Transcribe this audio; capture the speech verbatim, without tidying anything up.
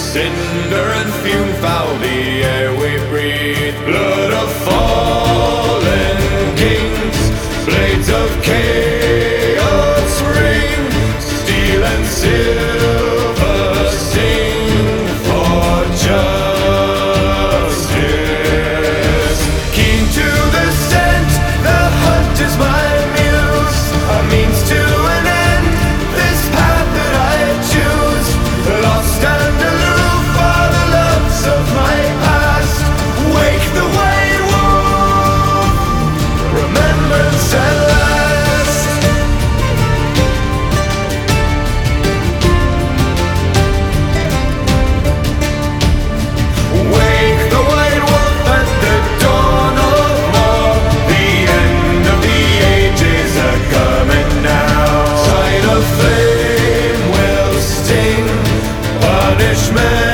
Cinder and fume foul the air we breathe. Blood of fallen kings, blades of chaos ring. Steel and silver sing for justice. Keen to the scent, the hunt is my muse, a means to an end, this path that I choose. Lost and aloof are the loves of my past. Wake the white wolf, remembrance at last. Wake the white wolf at the dawn of war. The end of the ages are coming now. Sight of flame will sting, punishment